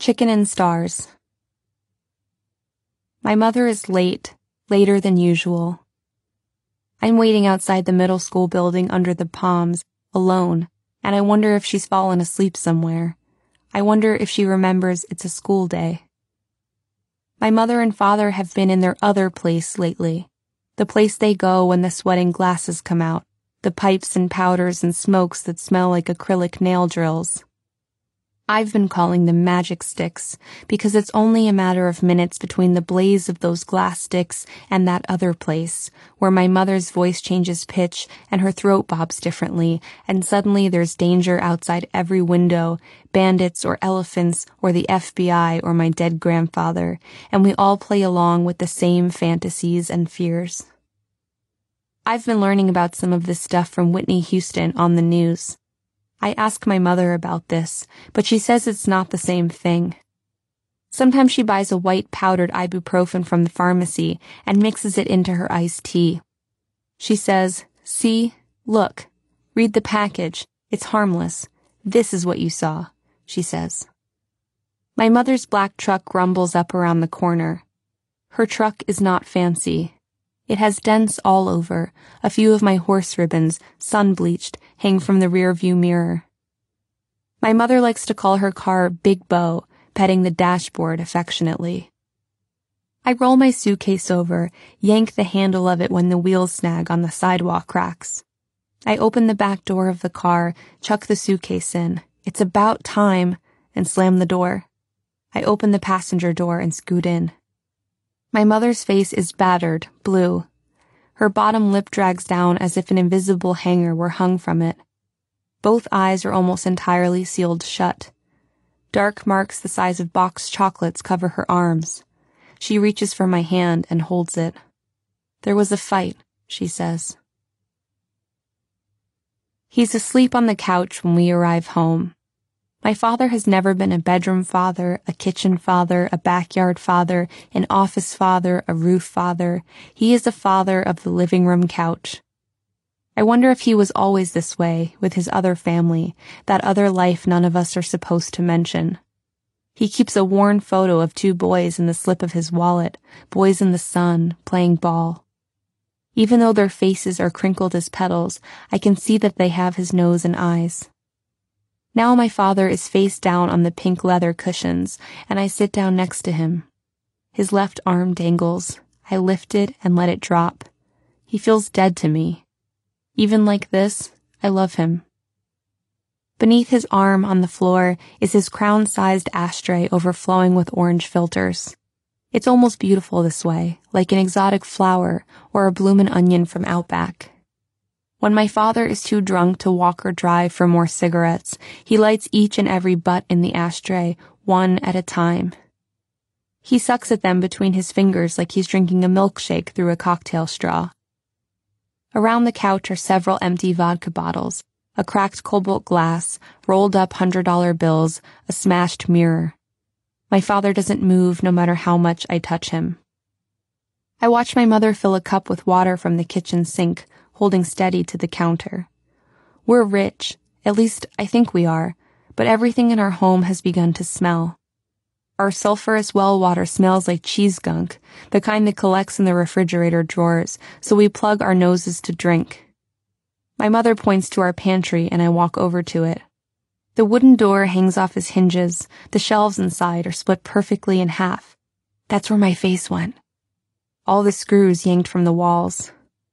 Chicken and Stars. My mother is late, later than usual. I'm waiting outside the middle school building under the palms, alone, and I wonder if she's fallen asleep somewhere. I wonder if she remembers it's a school day. My mother and father have been in their other place lately, the place they go when the sweating glasses come out, the pipes and powders and smokes that smell like acrylic nail drills. I've been calling them magic sticks because it's only a matter of minutes between the blaze of those glass sticks and that other place where my mother's voice changes pitch and her throat bobs differently, and suddenly there's danger outside every window, bandits or elephants or the FBI or my dead grandfather, and we all play along with the same fantasies and fears. I've been learning about some of this stuff from Whitney Houston on the news. I ask my mother about this, but she says it's not the same thing. Sometimes she buys a white powdered ibuprofen from the pharmacy and mixes it into her iced tea. She says, "See, look, read the package. It's harmless. This is what you saw," she says. My mother's black truck rumbles up around the corner. Her truck is not fancy. It has dents all over. A few of my horse ribbons, sun-bleached, hang from the rear-view mirror. My mother likes to call her car Big Bo, petting the dashboard affectionately. I roll my suitcase over, yank the handle of it when the wheels snag on the sidewalk cracks. I open the back door of the car, chuck the suitcase in. It's about time, and slam the door. I open the passenger door and scoot in. My mother's face is battered, blue. Her bottom lip drags down as if an invisible hanger were hung from it. Both eyes are almost entirely sealed shut. Dark marks the size of boxed chocolates cover her arms. She reaches for my hand and holds it. "There was a fight," she says. He's asleep on the couch when we arrive home. My father has never been a bedroom father, a kitchen father, a backyard father, an office father, a roof father. He is a father of the living room couch. I wonder if he was always this way with his other family, that other life none of us are supposed to mention. He keeps a worn photo of 2 boys in the slip of his wallet, boys in the sun, playing ball. Even though their faces are crinkled as petals, I can see that they have his nose and eyes. Now my father is face down on the pink leather cushions, and I sit down next to him. His left arm dangles. I lift it and let it drop. He feels dead to me. Even like this, I love him. Beneath his arm on the floor is his crown-sized ashtray overflowing with orange filters. It's almost beautiful this way, like an exotic flower or a bloomin' onion from Outback. When my father is too drunk to walk or drive for more cigarettes, he lights each and every butt in the ashtray, one at a time. He sucks at them between his fingers like he's drinking a milkshake through a cocktail straw. Around the couch are several empty vodka bottles, a cracked cobalt glass, rolled up $100 bills, a smashed mirror. My father doesn't move no matter how much I touch him. I watch my mother fill a cup with water from the kitchen sink, holding steady to the counter. We're rich, at least I think we are, but everything in our home has begun to smell. Our sulfurous well water smells like cheese gunk, the kind that collects in the refrigerator drawers, so we plug our noses to drink. My mother points to our pantry and I walk over to it. The wooden door hangs off its hinges, the shelves inside are split perfectly in half. That's where my face went. All the screws yanked from the walls.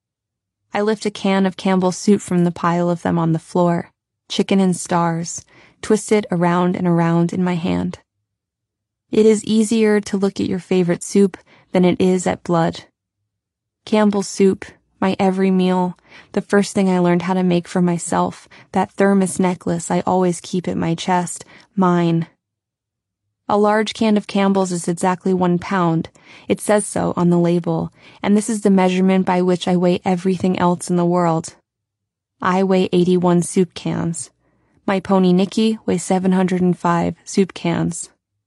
I lift a can of Campbell's soup from the pile of them on the floor, Chicken and Stars, twist it around and around in my hand. It is easier to look at your favorite soup than it is at blood. Campbell's soup, my every meal, the first thing I learned how to make for myself, that thermos necklace I always keep at my chest, mine. A large can of Campbell's is exactly 1 pound. It says so on the label, and this is the measurement by which I weigh everything else in the world. I weigh 81 soup cans. My pony Nikki weighs 705 soup cans.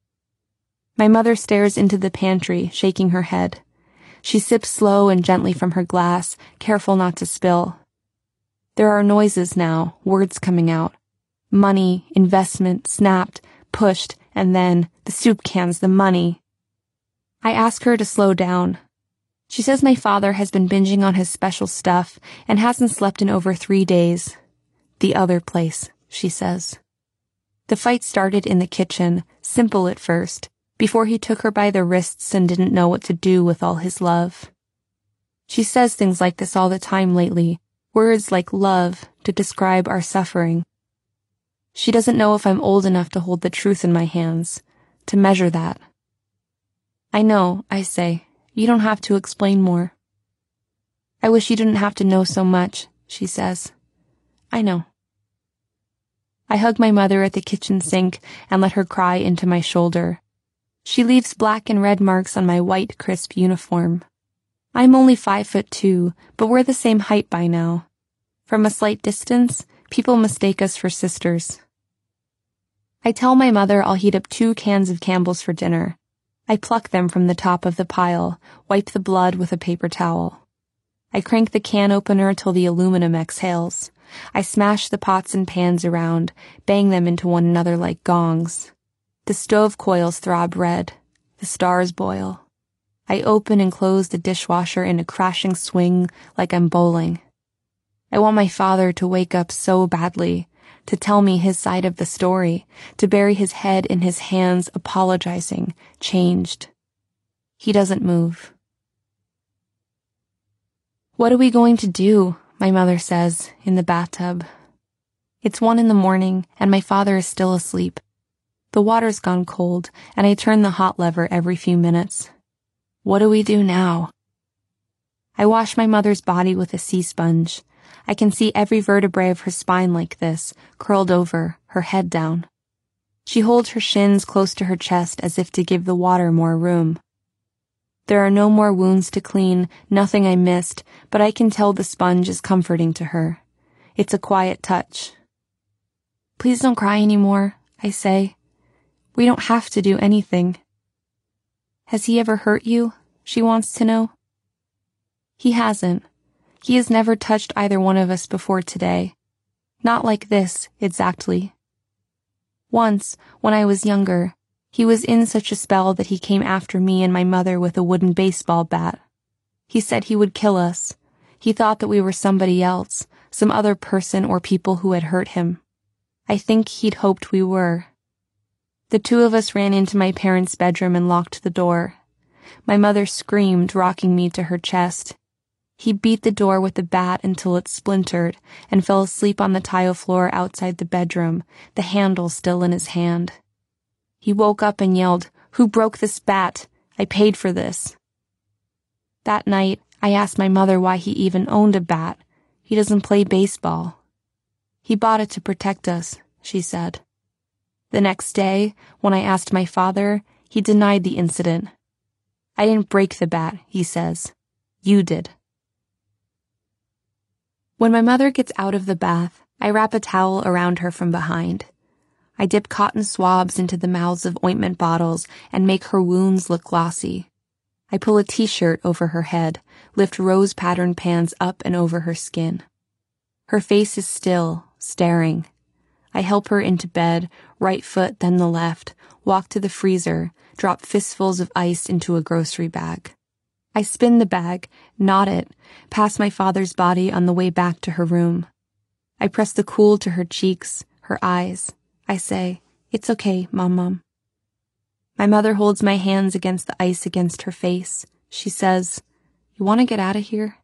My mother stares into the pantry, shaking her head. She sips slow and gently from her glass, careful not to spill. There are noises now, words coming out. Money, investment, snapped, pushed, and then the soup cans, the money. I ask her to slow down. She says my father has been binging on his special stuff and hasn't slept in over 3 days. The other place, she says. The fight started in the kitchen, simple at first, before he took her by the wrists and didn't know what to do with all his love. She says things like this all the time lately, words like love to describe our suffering. She doesn't know if I'm old enough to hold the truth in my hands, to measure that. I know, I say. You don't have to explain more. I wish you didn't have to know so much, she says. I know. I hug my mother at the kitchen sink and let her cry into my shoulder. She leaves black and red marks on my white, crisp uniform. I'm only 5'2", but we're the same height by now. From a slight distance, people mistake us for sisters. I tell my mother I'll heat up 2 cans of Campbell's for dinner. I pluck them from the top of the pile, wipe the blood with a paper towel. I crank the can opener till the aluminum exhales. I smash the pots and pans around, bang them into one another like gongs. The stove coils throb red. The stars boil. I open and close the dishwasher in a crashing swing like I'm bowling. I want my father to wake up so badly, to tell me his side of the story, to bury his head in his hands, apologizing, changed. He doesn't move. What are we going to do? My mother says, in the bathtub. It's 1 a.m, and my father is still asleep. The water's gone cold, and I turn the hot lever every few minutes. What do we do now? I wash my mother's body with a sea sponge. I can see every vertebrae of her spine like this, curled over, her head down. She holds her shins close to her chest as if to give the water more room. There are no more wounds to clean, nothing I missed, but I can tell the sponge is comforting to her. It's a quiet touch. Please don't cry anymore, I say. We don't have to do anything. Has he ever hurt you? She wants to know. He hasn't. He has never touched either one of us before today. Not like this, exactly. Once, when I was younger, he was in such a spell that he came after me and my mother with a wooden baseball bat. He said he would kill us. He thought that we were somebody else, some other person or people who had hurt him. I think he'd hoped we were. The 2 of us ran into my parents' bedroom and locked the door. My mother screamed, rocking me to her chest. He beat the door with the bat until it splintered and fell asleep on the tile floor outside the bedroom, the handle still in his hand. He woke up and yelled, "Who broke this bat? I paid for this." That night, I asked my mother why he even owned a bat. He doesn't play baseball. He bought it to protect us, she said. The next day, when I asked my father, he denied the incident. I didn't break the bat, he says. You did. When my mother gets out of the bath, I wrap a towel around her from behind. I dip cotton swabs into the mouths of ointment bottles and make her wounds look glossy. I pull a t-shirt over her head, lift rose-patterned pants up and over her skin. Her face is still, staring. I help her into bed, right foot then the left, walk to the freezer, drop fistfuls of ice into a grocery bag. I spin the bag, knot it, past my father's body on the way back to her room. I press the cool to her cheeks, her eyes. I say, "It's okay, Mom." My mother holds my hands against the ice against her face. She says, "You want to get out of here?"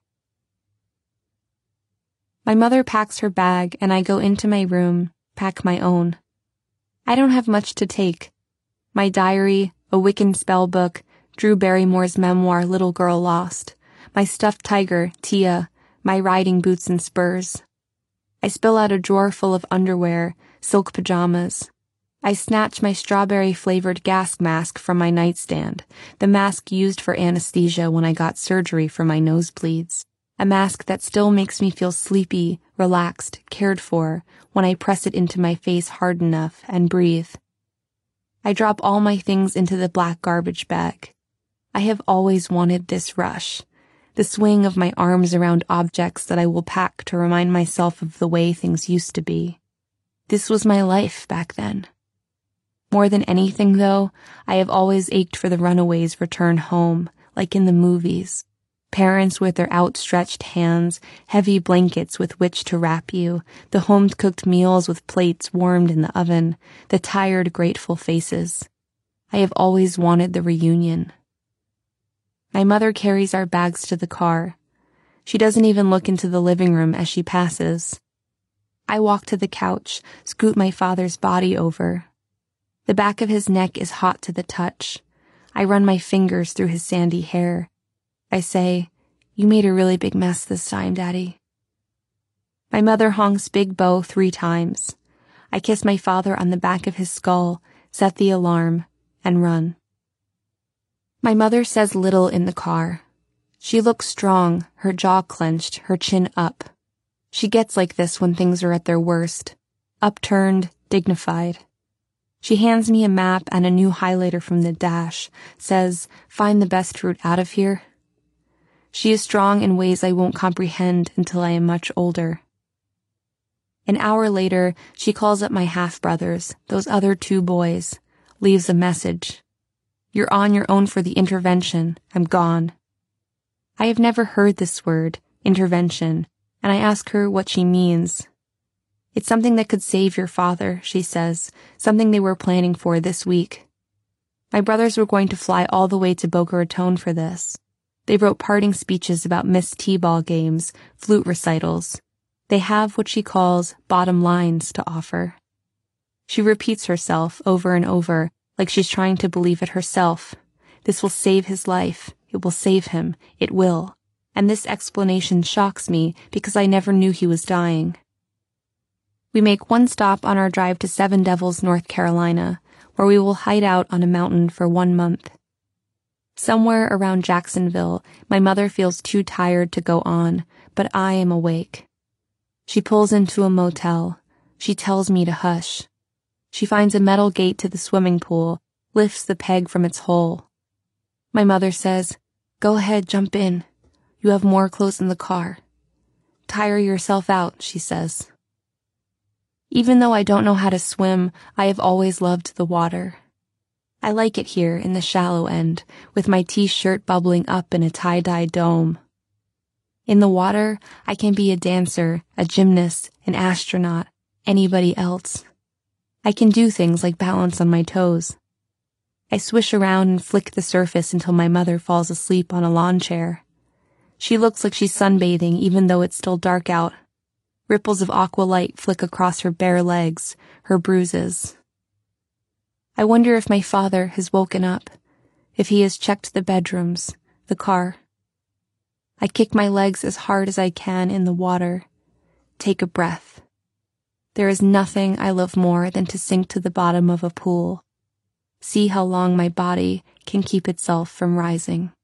My mother packs her bag and I go into my room, pack my own. I don't have much to take. My diary, a Wiccan spell book, Drew Barrymore's memoir Little Girl Lost, my stuffed tiger, Tia, my riding boots and spurs. I spill out a drawer full of underwear, silk pajamas. I snatch my strawberry-flavored gas mask from my nightstand, the mask used for anesthesia when I got surgery for my nosebleeds, a mask that still makes me feel sleepy, relaxed, cared for when I press it into my face hard enough and breathe. I drop all my things into the black garbage bag. I have always wanted this rush, the swing of my arms around objects that I will pack to remind myself of the way things used to be. This was my life back then. More than anything, though, I have always ached for the runaways' return home, like in the movies. Parents with their outstretched hands, heavy blankets with which to wrap you, the home-cooked meals with plates warmed in the oven, the tired, grateful faces. I have always wanted the reunion. My mother carries our bags to the car. She doesn't even look into the living room as she passes. I walk to the couch, scoot my father's body over. The back of his neck is hot to the touch. I run my fingers through his sandy hair. I say, "You made a really big mess this time, Daddy." My mother honks Big Bo 3 times. I kiss my father on the back of his skull, set the alarm, and run. My mother says little in the car. She looks strong, her jaw clenched, her chin up. She gets like this when things are at their worst. Upturned, dignified. She hands me a map and a new highlighter from the dash, says, "Find the best route out of here." She is strong in ways I won't comprehend until I am much older. An hour later, she calls up my half-brothers, those other 2 boys, leaves a message. "You're on your own for the intervention. I'm gone." I have never heard this word, intervention, and I ask her what she means. "It's something that could save your father," she says, something they were planning for this week. My brothers were going to fly all the way to Boca Raton for this. They wrote parting speeches about missed T-ball games, flute recitals. They have what she calls bottom lines to offer. She repeats herself over and over, like she's trying to believe it herself. This will save his life. It will save him. It will. And this explanation shocks me because I never knew he was dying. We make one stop on our drive to Seven Devils, North Carolina, where we will hide out on a mountain for 1 month. Somewhere around Jacksonville, my mother feels too tired to go on, but I am awake. She pulls into a motel. She tells me to hush. She finds a metal gate to the swimming pool, lifts the peg from its hole. My mother says, "Go ahead, jump in. You have more clothes in the car. Tire yourself out," she says. Even though I don't know how to swim, I have always loved the water. I like it here in the shallow end, with my t-shirt bubbling up in a tie-dye dome. In the water, I can be a dancer, a gymnast, an astronaut, anybody else. I can do things like balance on my toes. I swish around and flick the surface until my mother falls asleep on a lawn chair. She looks like she's sunbathing even though it's still dark out. Ripples of aqua light flick across her bare legs, her bruises. I wonder if my father has woken up, if he has checked the bedrooms, the car. I kick my legs as hard as I can in the water. Take a breath. There is nothing I love more than to sink to the bottom of a pool. See how long my body can keep itself from rising.